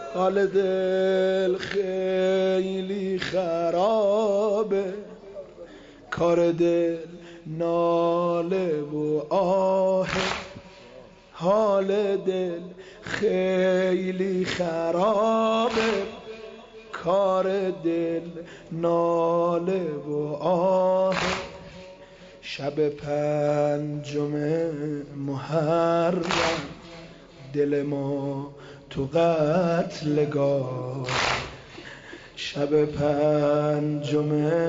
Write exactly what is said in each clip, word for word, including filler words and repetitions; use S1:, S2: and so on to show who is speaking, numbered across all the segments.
S1: حال دل خیلی خرابه، کار دل ناله و آهه. حال دل خیلی خرابه، کار دل ناله و آهه. شب پنجم محرم دل ما تو قتلگاه، شب پنجم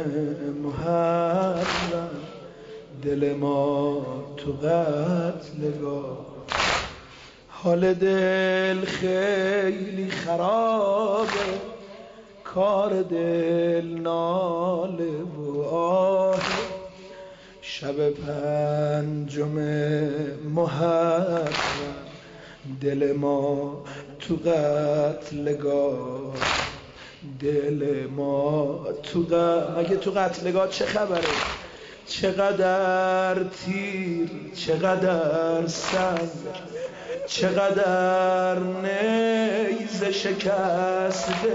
S1: محرم دل ما تو قتلگاه. حال دل خیلی خرابه، کار دل ناله و آه. شب پنجم محرم دل ما تو قتلگاه، دل ما تو قتلگاه. مگه تو قتلگاه چه خبره؟ چقدر تیر، چقدر سنگ، چقدر نیزه شکسته،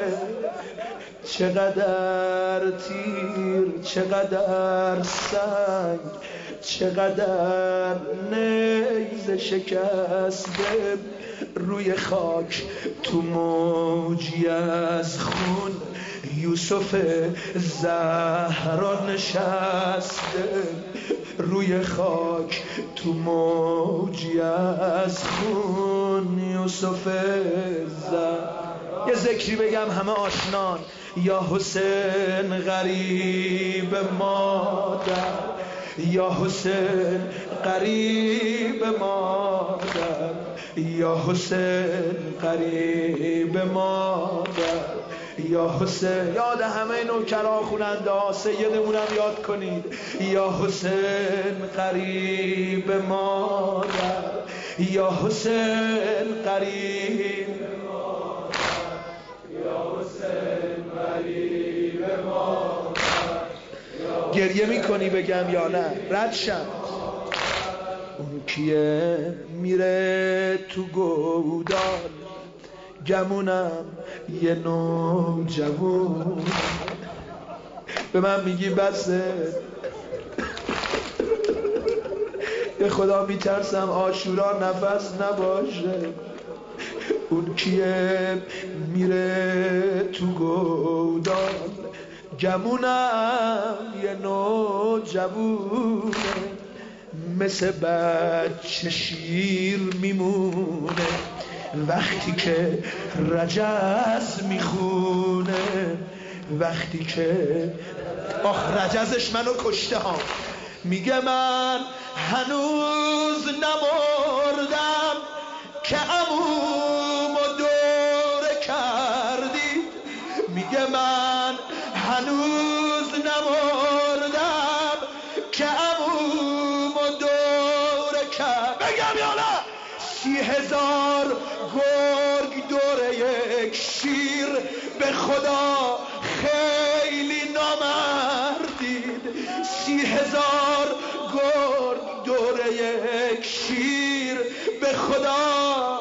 S1: چقدر تیر، چقدر سنگ، چقدر نیزه شکسته. روی خاک تو موجی از خون یوسف زهرا نشسته، روی خاک تو موجی از خون یوسف زهرا. یه ذکری بگم همه آشنان. یا حسین غریب مادر، یا حسین غریب مادر، یا حسین غریب مادر، یا حسین. یاد همه نوکرها خوننده ها سیدمونم یاد کنید. یا حسین غریب مادر، یا حسین غریب مادر، یا حسین غریب مادر. گریه میکنی بگم یا نه؟ رد شم. اون کیه میره تو گودال، گمونم یه نوجوون. به من میگی بسه؟ به خدا میترسم عاشورا نفس نباشه. اون کیه میره تو گودال، گمونم یه نوجوونه، مثل بچه شیر میمونه وقتی که رجز میخونه، وقتی که آخ رجزش منو کشته ها. میگه من هنوز نمردم که عمومو دوره کردید. میگه من هنوز نمردم که عمومو دوره کرد. بگم یا نه؟ سی هزار گرگ دوره یک شیر، به خدا خیلی نامردید. سی هزار گرگ دوره یک شیر، به خدا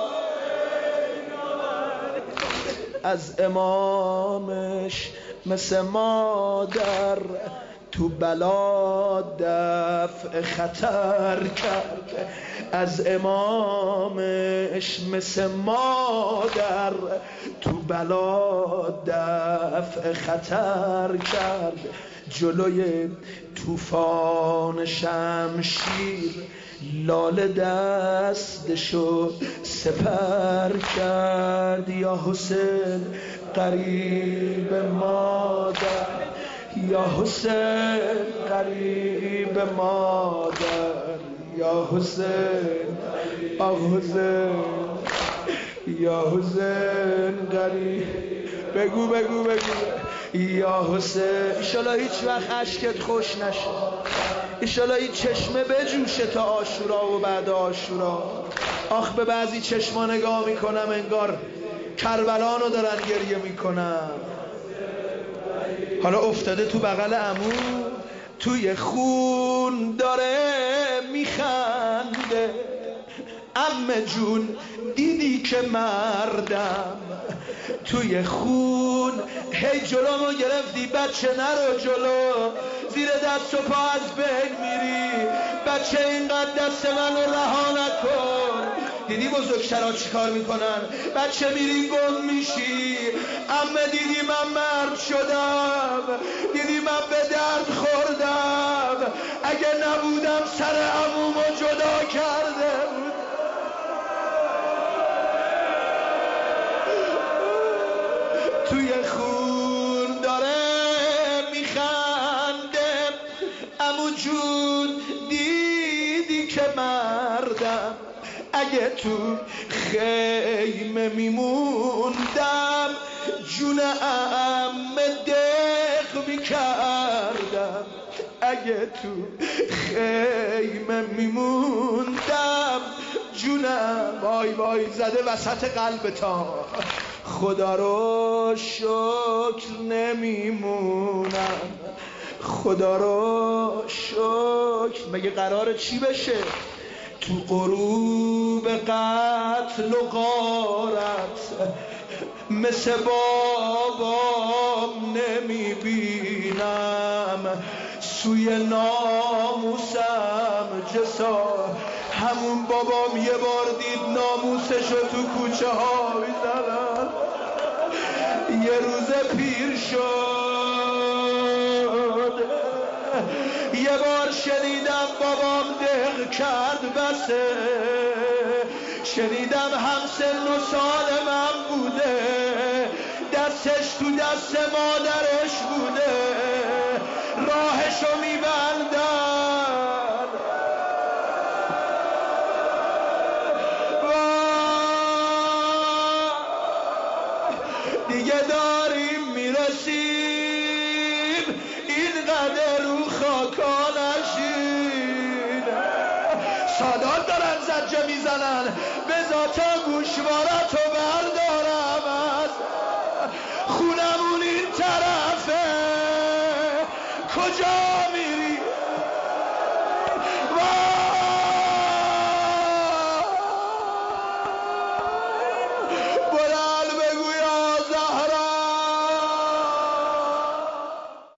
S1: از امامش مثل مادر تو بلا دفع خطر کرد. از امامش مثل مادر تو بلا دفع خطر کرد. جلوی طوفان شمشیر لاله دستشو سپر کرد. یا حسین قریب مادر، یا حسین قریب مادر، یا حسین آه حسین، یا حسین قریب. بگو بگو بگو یا حسین. ایشالا هیچ وقت عشقت خوش نشه، ایشالا هیچ چشمه بجوشه تا عاشورا و بعد عاشورا. آخ به بعضی چشما نگاه میکنم انگار کربلانو دارن گریه میکنم. حالا افتاده تو بغل عمو، توی خون داره میخنده، عمه جون دیدی که مردم توی خون هی جلومو گرفتی بچه نرو جلو زیر دست و پا از بین میری بچه اینقدر دست منو رها نکن دیدی بزرگترها چی کار میکنن بچه میری گم میشی عمه دیدی من مرد شدم دیدی من به درد خوردم اگه نبودم سر عمومو جدا کرده بود توی خون داره میخنده عمو جون دیدی که مردم اگه تو خیمه میموندم جون عمه دق میکردم اگه تو خیمه میموندم جونم وای وای زده وسط قلبتا خدا رو شکر نمیمونم خدا رو شکر مگه قراره چی بشه تو غروب قتل و غارت مثل بابام نمیبینم سوی ناموسم جسا همون بابام یه بار دید ناموسشو تو کوچه ها میزنن یه روز پیر شد یه بار شنیدم بابام دق کرد بسه شنیدم هم سن و سال من بوده دستش تو دست مادرش بوده راهشو میبندن دیگه داریم میرسیم اینقدر رو خاکا نشین سادات دارن زجه میزنن بذار تا گوشوارتو بردارم از خونمون این طرفه کجا می